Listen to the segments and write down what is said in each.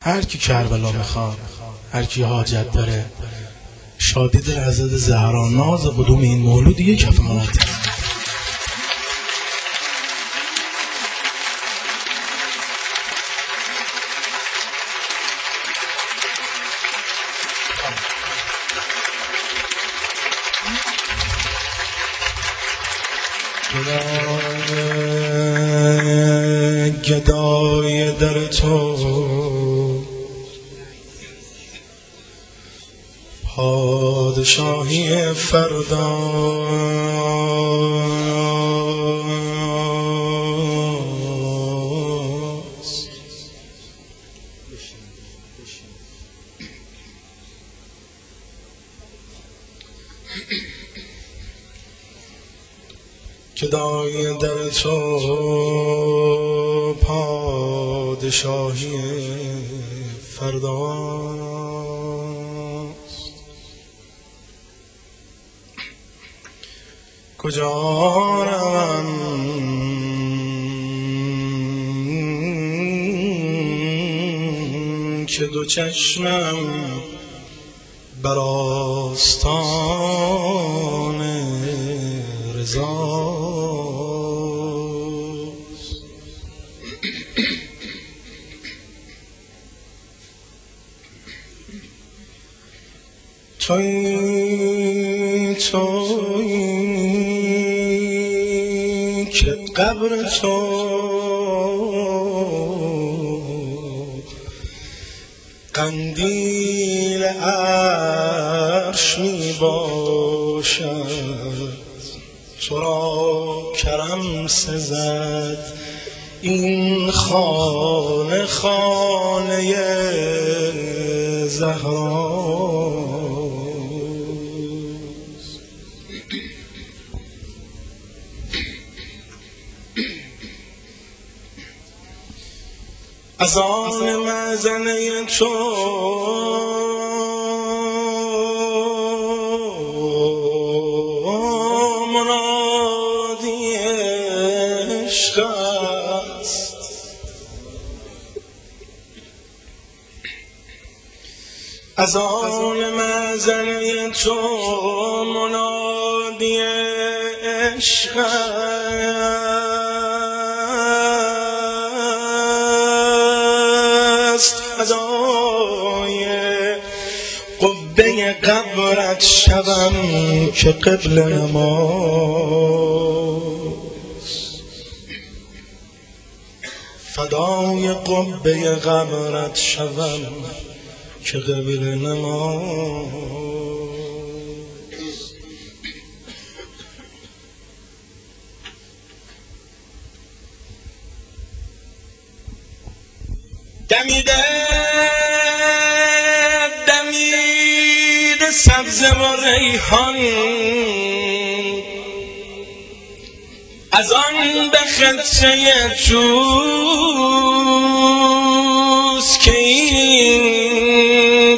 هر کی کربلا میخواد، هر کی حاجت داره، شادی در حضرت زهرا، ناز قدوم این مولود یک کف مناطق. گدای در تو پادشاهی فرداست. گدای در تو پادشاهی فرداست. کجا روم که دو چشمم بر آستان رضاست. تویی که قبر تو قندیل عرش می باشد، تو را کرم سزد این خانه، خانه زهراست. از آن مزنه تو منادی عشق است، از آن مزنه تو منادی عشق است. فدای قبه قبرت شوم که قبله نماست، فدای قبه قبرت شوم که قبله نماست. دمیده سبزه و ریحان، از آن به خدشه توست که این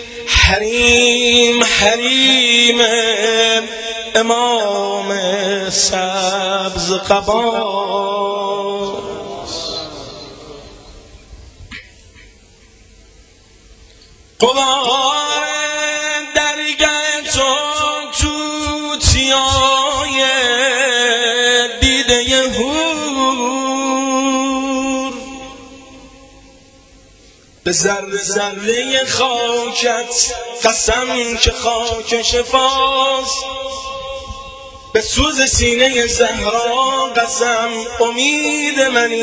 حریم حریم امام سبز قباست. قبار درگه تو توتیای دیده هور، به ذره ذره خاکت قسم که خاک شفاست، به سوز سینه زهرا قسم امید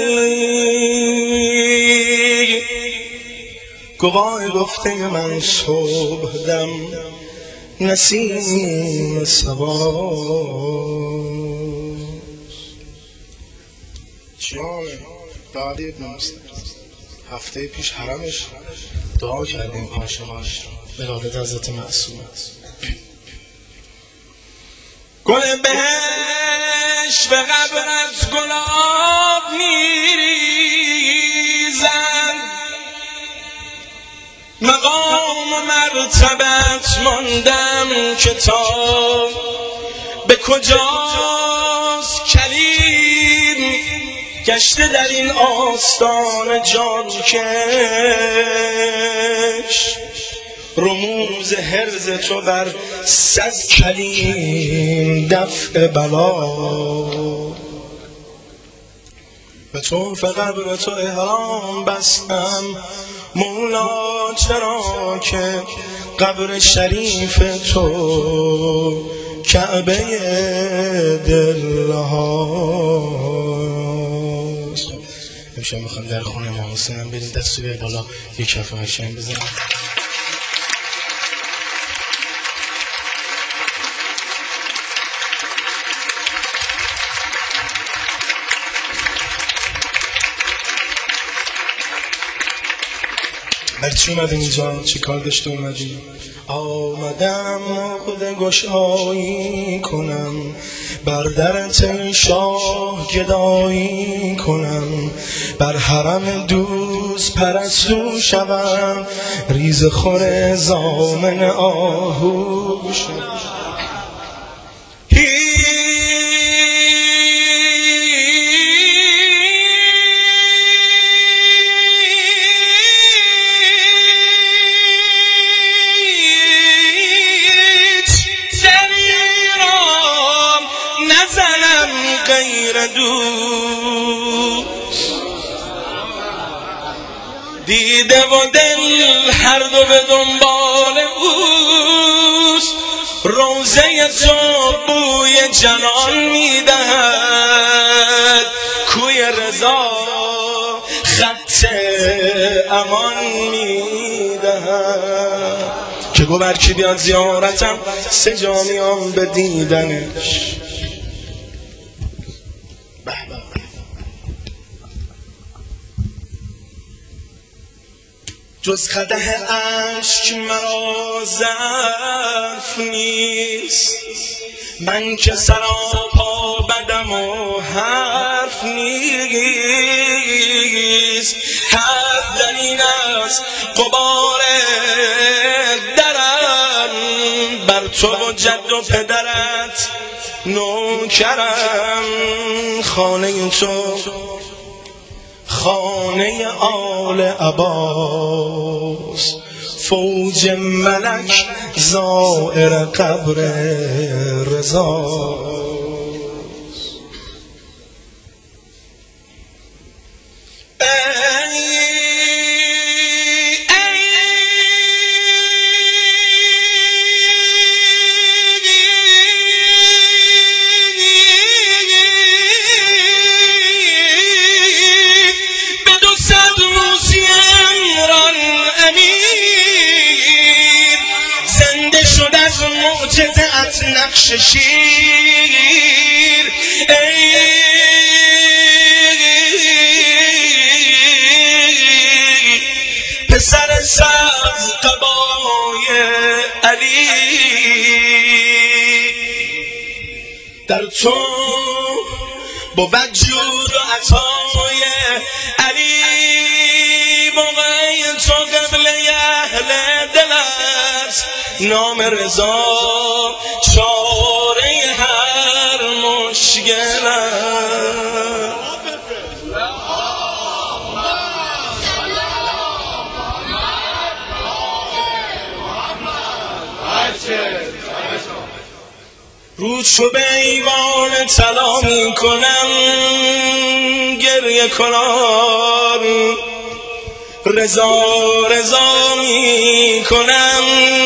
منی. گواه گفته من صبح دم نسیم صباست. جان دادی ابن مسلم هفته پیش حرمش دعا کردیم عاشقاش ولادت حضرت معصوم. گل بهش به قبرت گلاب میریزند، مقام و مرتبت ماندم که تا به کجاست کلیم گشته در این آستان جان که رموز حرز تو بر 100 کلیم دفع بلا. به طرف قبر تو احرام بستم مولا، چرا که قبر شریف تو کعبه دل هاست. امشب میخوام در خونه امام حسین بریم، دستو بیار بالا یک کف قشنگ بزنم. برچی اومدی اینجا؟ چی کار داشته اومدی؟ آمدم خود گشایی کنم، بر درت شاه گدایی کنم، بر حرم دوست پرستو شوم، ریز خور زامن آهو شوم. دیده و دل هر دو به دنبال اوست، روزه تو بوی جنان میدهد، کوی رضا خط امان میدهد. که گو برکی بیاد زیارتم، 3 جا میام به دیدنش. جز قدح اشک مرا ظرف نیست، من که سراپا بدم و حرف نیست. حد در این است غبار درم، بر تو و جد و پدرت نوکرم. خانه تو خانه آل عباس، فوج ملک زائر قبر رضا. نقش شیر پسر سبز قبای علی، در تو بود جود و عطای علی. موقعی تو قبل اهل دل است، نام رضا چاره هر مشکل است. روز شو به ایوان طلا می کنم، گریه کنم، رضا رضا می کنم.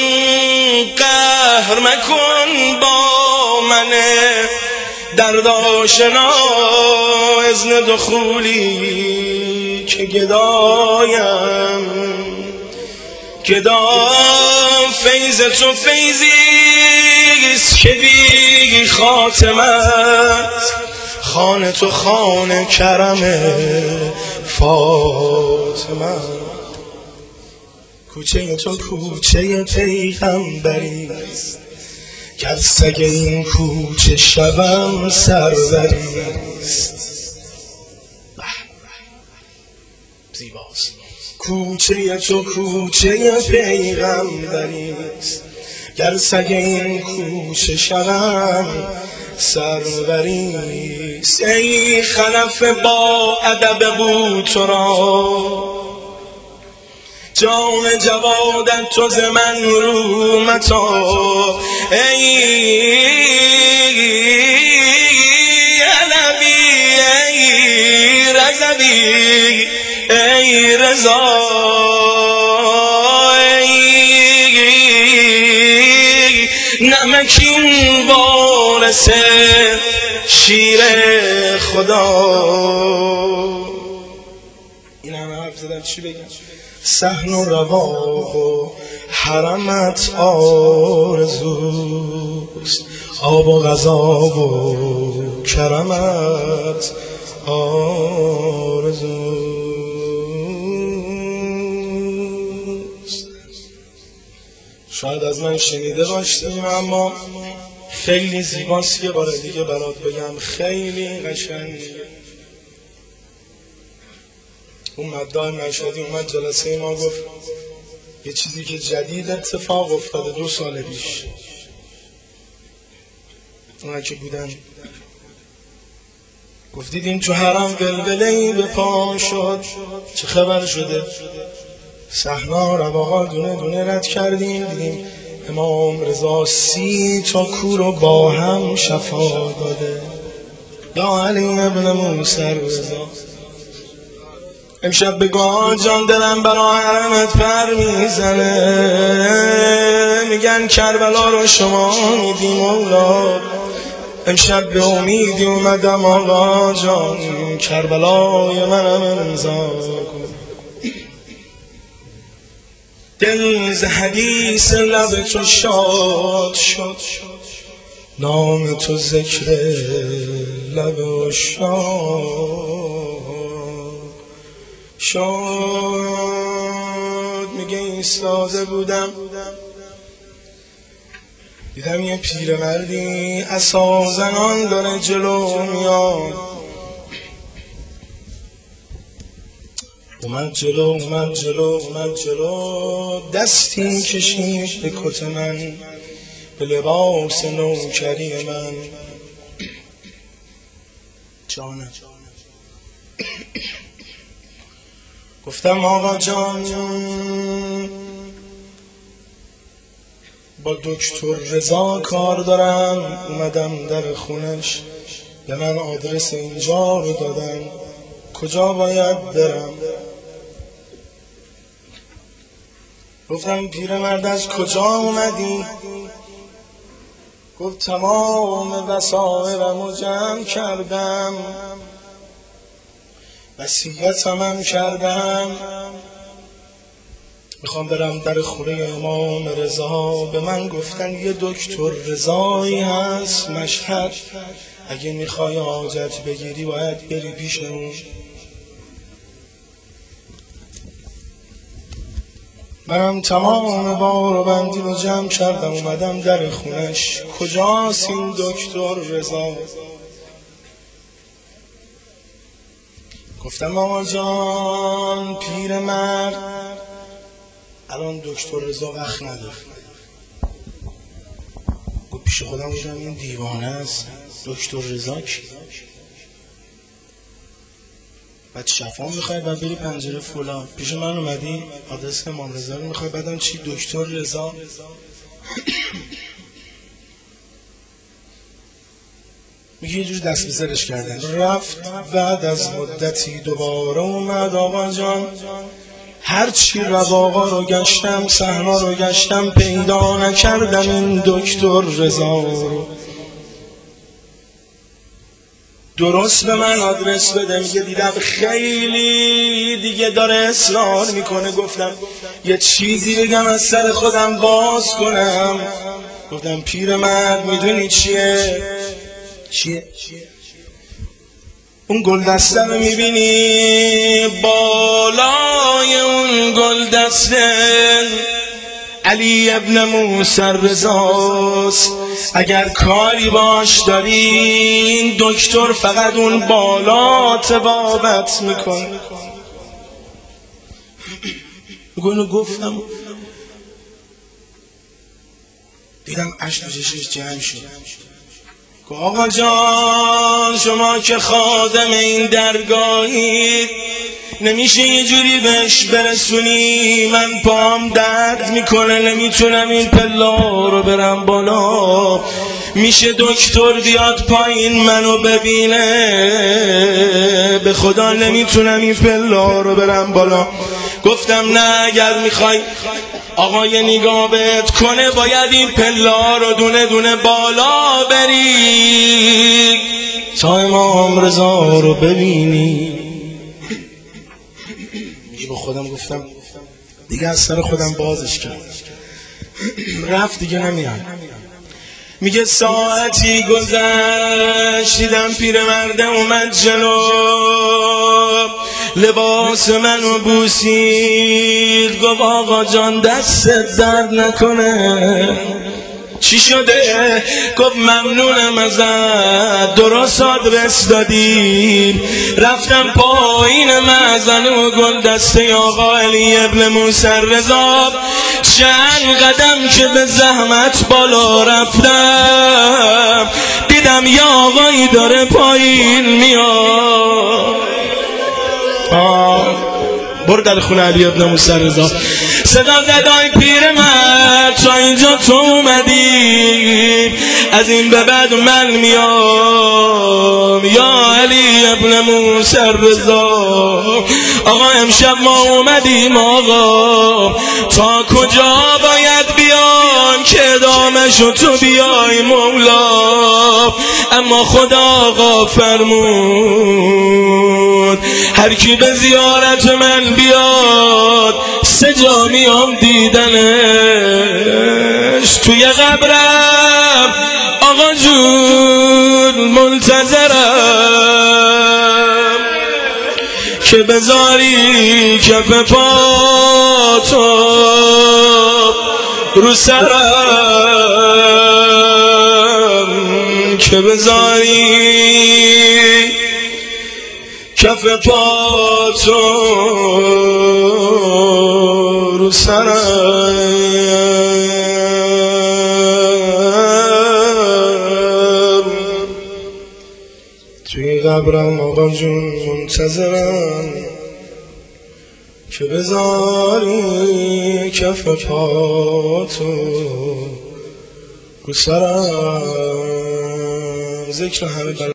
قهر مکن با من دردآشنا، اذن دخولی که گدایم. گدا فیض تو فیضیست که بی خاتمت، خانه تو خانه کرم فاطمه. کوچه تو کوچه پیغمبریست، گر سگ این کوچه شوم سروریست. زیباست. کوچه تو کوچه پیغمبریست، گر سگ این کوچه شوم سروریست. ای خلف با ادب بو تو را، جام جوادت تو ز من رو متا ای علوی ای رضوی ای رضا نمکین وارث شیر خدا. این همه حرف زدم چی بگم؟ صحن و رواق و حرمت آرزوست، آب و غذا و کرمت آرزوست. شاید از من شنیده باشیم اما خیلی زیباست. یه بار دیگه برات بگم، خیلی قشنگه. اون مداح مشهدی اومد جلسه ما گفت یه چیزی که جدید اتفاق افتاده 2 سال پیش. اونا که بودن گفت دیدیم تو حرم ولوله‌ای به پا شد. چه خبر شده؟ صحنا رواقا دونه دونه رد کردیم، دیدیم امام رضا 30 تا کور رو با هم شفا داده. یا علی ابن موسی رضا، امشب بگو آقا جان دلم برا حرمت پر میزنه، میگن کربلا رو شما میدی مولا. امشب به امیدی اومدم آقا جان، کربلای منم امضا کن. دل ز حدیث لب تو شاد شد، نام تو ذکر لب و شاد. میگه ایستاده بودم دیدم یه پیرمردی عصا زنان داره جلو میاد. اومد جلو دستی کشید به کت من، به لباس نوکری من. جانم گفتم آقا جان با دکتر رضا کار دارم، اومدم در خونش، به من آدرس اینجا رو دادن، کجا باید برم؟ گفتم پیرمرد از کجا اومدی؟ گفت تمام وسایلمو جمع کردم، وصیتم کردم، میخوام برم در خونه امام رضا. به من گفتن یه دکتر رضایی هست مشهد، اگه میخوای حاجت بگیری باید بری پیش اون. منم تمام بار و بندی رو جمع کردم، اومدم در خونش. کجاست این دکتر رضا؟ گفتم آقا جان پیرمرد الان دکتر رضا وقت نداره. گفت پیش خودم بودم این دیوانه است، دکتر رضا کی؟ بعد شفا میخوای بعد بری پنجره فلان، پیش من اومدی آدرس امام رضا رو میخوای، بعدم چی دکتر رضا؟ میگه یه جور دست به سرش کردن. رفت بعد از مدتی دوباره اومد. آقا جان هرچی رواقا رو گشتم، صحنا رو گشتم، پیدا نکردم این دکتر رضا رو. درست به من آدرس بده. میگه دیدم خیلی دیگه داره اصرار میکنه. گفتم یه چیزی بگم از سر خودم باز کنم. گفتم پیرمرد میدونی چیه؟ اون گل دسته رو میبینی؟ بالای اون گل دسته علی ابن موسی رضاست. اگر کاری باش دارین دکتر فقط اون بالا طبابت میکنه. گفتم دیدم اشک تو چشمش جمع شد. آقا جان شما که خادم این درگاهید نمیشه یه جوری بهش برسونی؟ من پام درد میکنه نمیتونم این پلا رو برم بالا. میشه دکتر بیاد پایین منو ببینه؟ به خدا نمیتونم این پلا رو برم بالا. گفتم نه، اگر میخوای آقای نگاه بهت کنه باید این پلا رو دونه دونه بالا بری تا امام رضا رو ببینی. با خودم گفتم دیگه از سر خودم بازش کرد، رفت دیگه نمیاد. میگه ساعتی گذشت دیدم پیرمرد اومد جلو، لباس منو بوسید، گفت آقا جان دستت درد نکنه. چی شده؟ گفت ممنونم ازت، درست آدرس دادی. رفتم پایین مأذن و گل دسته آقا علی ابن موسی رضا، چند قدم که به زحمت بالا رفتم دیدم یه آقایی داره پایین میاد. برو در خونه علی ابن موسی رضا. صدا زدای پیرمرد تا اینجا تو اومدی، از این به بعد من میام یا علی ابن موسی رضا. آقا امشب ما اومدیم آقا، تا کجا باید بیام که ادامه‌شو تو بیای مولا؟ اما خدا آقا فرمود هر کی به زیارت من بیاد 3 جا میام دیدنش. توی قبرم آقا جون منتظرم که بذاری کف پاتو رو سرم، که بذاری کف پاتو رو سرم. توی قبرم آقا جون منتظرم که بذاری کف پاتو رو سرم. ذکر همه